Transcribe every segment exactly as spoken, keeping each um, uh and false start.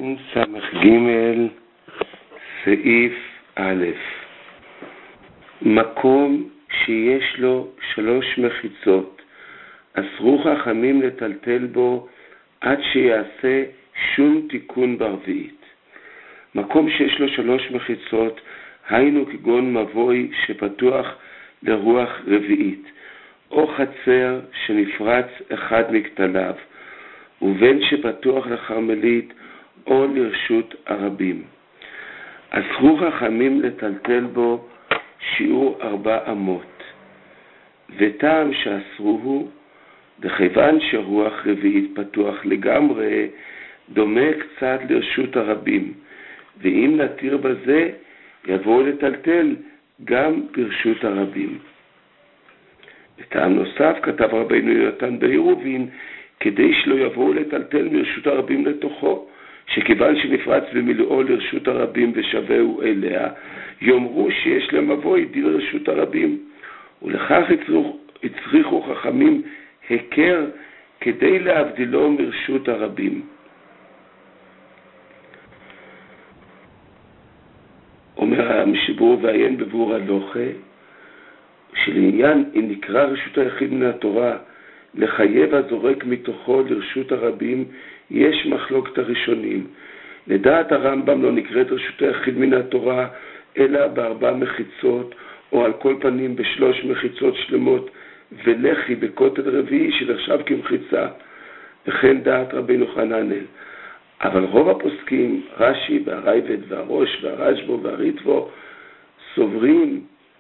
תשס"ג סעיף א', מקום שיש לו שלוש מחיצות, אסרו חכמים לטלטל בו עד שיעשה שום תיקון ברביעית. מקום שיש לו שלוש מחיצות, היינו כגון מבוי שפתוח לרוח רביעית, או חצר שנפרץ אחד מכתליו, ובין שפתוח לחרמלית או לרשות הרבים. אסרו חכמים לטלטל בו שיעור ארבע אמות, וטעם שאסרוהו, וכיוון שרוח רביעית פתוח לגמרי, דומה קצת לרשות הרבים, ואם נתיר בזה, יבואו לטלטל גם ברשות הרבים. וטעם נוסף כתב רבינו יונתן בעירובין, כדי שלא יבואו לטלטל מרשות הרבים לתוכו, שכיוון שנפרץ במילואו לרשות הרבים ושווהו אליה, יאמרו שיש למבוי דין רשות הרבים, ולכך הצריכו חכמים הכר כדי להבדילו מרשות הרבים. אומר המשבור ועיין בבור הלוכה, שלעניין אם נקרא רשות היחיד מן התורה לחייב הזורק מתוכו לרשות הרבים, יש מחלוקת הראשונים. לדעת הרמב"ם לא נקראת רשות היחיד מן התורה אלא בארבע מחיצות, או על כל פנים בשלוש מחיצות שלמות ולחי בכותל רביעי שנחשב כמחיצה, וכן דעת רבינו חננאל. אבל רוב הפוסקים, רש"י והרייבד והראש והרשב"א והריטב"א, סוברים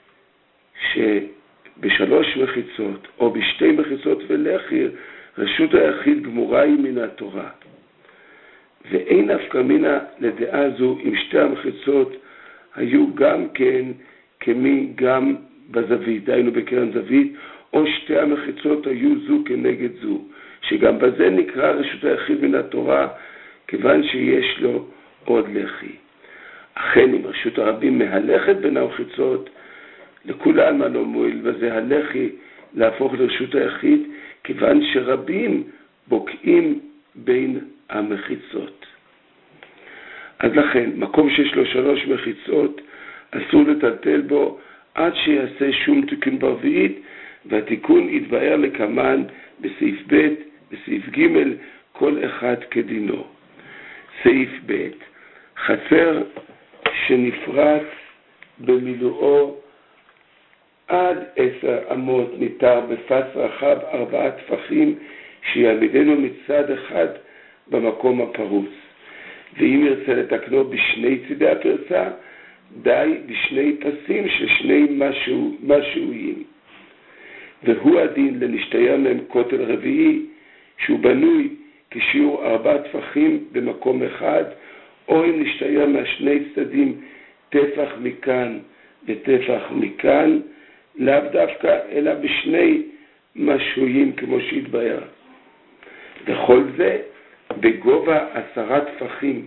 שבשלוש מחיצות או בשתי מחיצות ולחי רשות היחיד גמורה היא מן התורה. ואין נפקא מינה לדעה זו אם שתי המחיצות היו גם כן כמי גם בזווית, דהיינו בקרן זווית, או שתי המחיצות היו זו כנגד זו, שגם בזה נקרא רשות היחיד מן התורה, כיוון שיש לו עוד לחי. אכן אם רשות הרבים מהלכת בין המחיצות, לכולם מה לא מועיל בזה הלחי להפוך לרשות היחיד, כיוון שרבים בוקעים בין המחיצות. אז לכן, מקום שיש לו שלוש מחיצות, אסור לטלטל בו עד שיעשה שום תיקון ברביעית, והתיקון יתבאר לקמן בסעיף ב', בסעיף ג', כל אחד כדינו. סעיף ב', חצר שנפרץ במילואו עד עשר אמות ניתר בפס רחב ארבעה טפחים, שיעמידנו מצד אחד במקום הפרוץ. ואם ירצה לתקנו בשני צידי הפרצה, די בשני פסים של שני משהו, משהויים. והוא הדין לנשתייר מהם כותל רביעי, שהוא בנוי כשיעור ארבע טפחים במקום אחד, או אם נשתייר מהשני צדדים טפח מכאן וטפח מכאן, לאו דווקא אלא בשני משהויים כמו שהתבאר. וכל זה בגובה עשרה טפחים,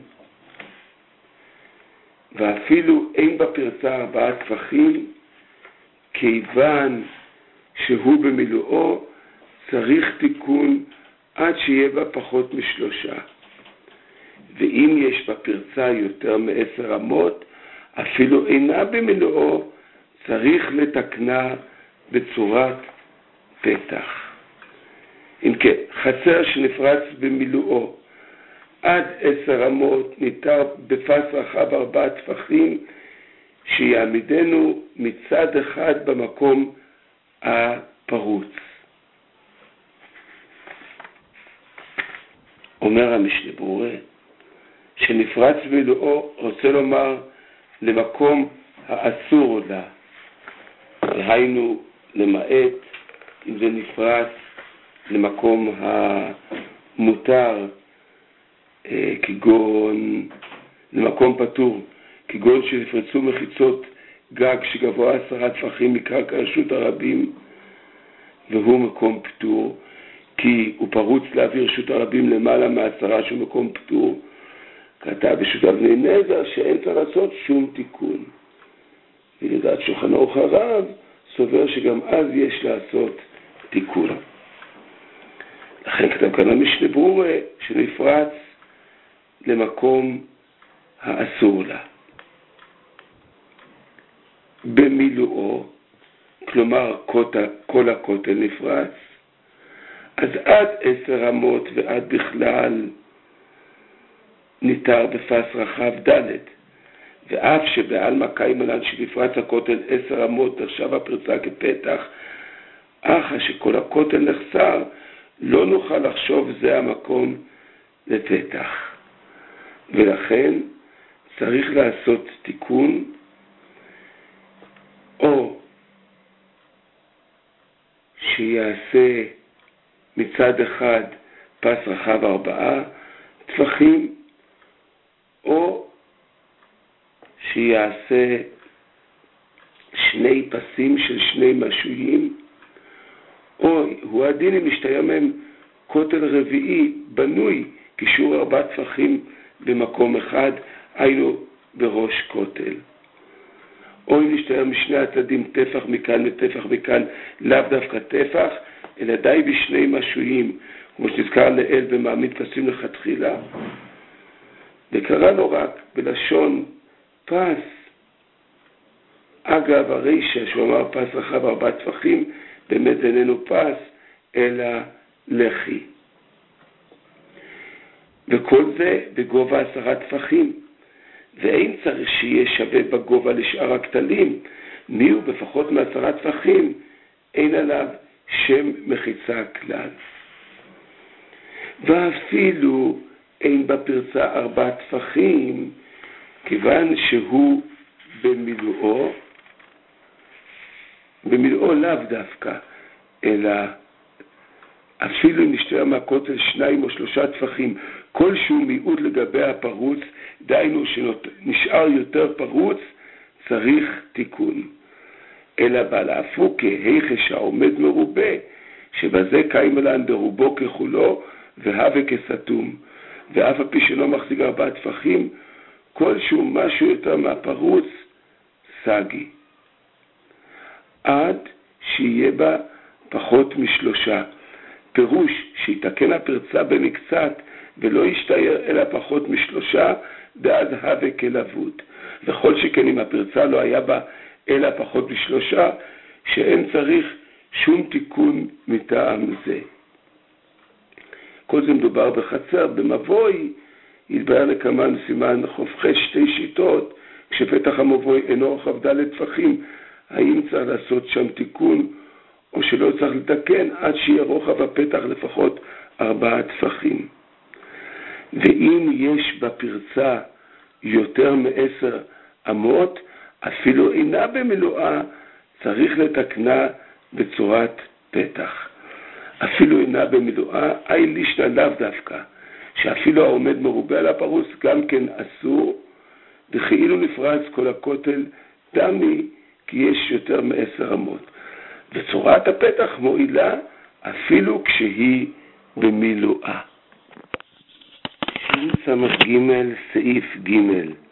ואפילו אין בפרצה ארבעה טפחים, כיוון שהוא במילואו צריך תיקון עד שיהיה בה פחות משלושה. ואם יש בפרצה יותר מעשר אמות, אפילו אינה במילואו, צריך לתקנה בצורת פתח. אם כן, חצר שנפרץ במילואו עד עשר אמות ניתר בפס רחב ארבעה טפחים, שיעמידנו מצד אחד במקום הפרוץ. אומר המשנה ברורה, שנפרץ במילואו רוצה לומר למקום האסור לה, והיינו למעט אם זה נפרץ למקום המותר, כגון למקום פטור, כגון שנפרצו מחיצות גג שגבוה עשרה טפחים מקרקע רשות הרבים, והוא מקום פטור, כי הוא פרוץ להעביר רשות הרבים למעלה מעשרה שהוא מקום פטור. כתב בשו"ת אבני נזר שאין צריך לעשות שום תיקון. ולדעת שולחן ערוך הרב סובר שגם אז יש לעשות תיקון. לכן כתב כאן המשנה ברורה שנפרץ למקום האסור לה. במילואו, כלומר כל הכותל נפרץ, אז עד עשר אמות ועד בכלל ניתר בפס רחב ד', ואף שבעלמא קיימלן שנפרץ הכותל עשר אמות נחשב הפרצה כפתח, אך שכל הכותל נחסר, לא נוכל לחשוב זה המקום לפתח. ולכן צריך לעשות תיקון, או שיעשה מצד אחד פס רחב ארבעה טפחים, או שיעשה שני פסים של שני משויים, או הוא הדין אם משתיימם כותל רביעי בנוי קישור ארבע טפחים במקום אחד, היינו בראש כותל. או אם נשתיימם משני הצדדים טפח מכאן וטפח מכאן, לאו דווקא טפח, אלא די בשני משויים, כמו שנזכר לאל במעמיד פסים לכתחילה, וקרא לו רק בלשון פס, אגב הרישה שהוא אמר פס רחב ארבע טפחים, באמת איננו פס, אלא לחי. וכל זה בגובה עשרה טפחים, ואין צריך שיהיה שווה בגובה לשאר הכתלים, מי הוא בפחות מעשרה טפחים, אין עליו שם מחיצה כלל. ואפילו אין בפרצה ארבע טפחים, כיוון שהוא במילואו, במילואו לאו דווקא, אלא אפילו אם נשתרם מהכותל שניים או שלושה טפחים, כלשהו מיעוט לגבי הפרוץ, דיינו שנשאר יותר פרוץ, צריך תיקון. אלא בעל הפוקה, היכש העומד מרובה, שבזה קיימלן ברובו ככולו, והווה כסתום, ואף הפי שלא מחזיק ארבעה טפחים, כלשהו משהו יותר מהפרוץ, סגי. עד שיהיה בה פחות משלושה. פירוש שיתקן הפרצה במקצת, ולא ישתייר אלא פחות משלושה, דאז הווה כלבוד. וכל שכן אם הפרצה לא היה בה אלא פחות משלושה, שאין צריך שום תיקון מטעם זה. כל זה מדובר בחצר, במבוי, יתבהר לכמן סימן חופכי שתי שיטות, כשפתח המבוי אינו רחב ד' טפחים, האם צריך לעשות שם תיקון, או שלא צריך לתקן עד שיהיה רוחב הפתח לפחות ארבעה טפחים. ואם יש בפרצה יותר מעשר אמות, אפילו אינה במילואה, צריך לתקנה בצורת פתח. אפילו אינה במילואה, אי לישנה לאו דווקא, שאפילו העומד מרובה על הפרוץ גם כן אסור, וכאילו נפרץ כל הכותל דמי, כי יש יותר מעשר אמות. וצורת הפתח מועילה אפילו כשהיא במילואה. ש"ס ג' סעיף ג'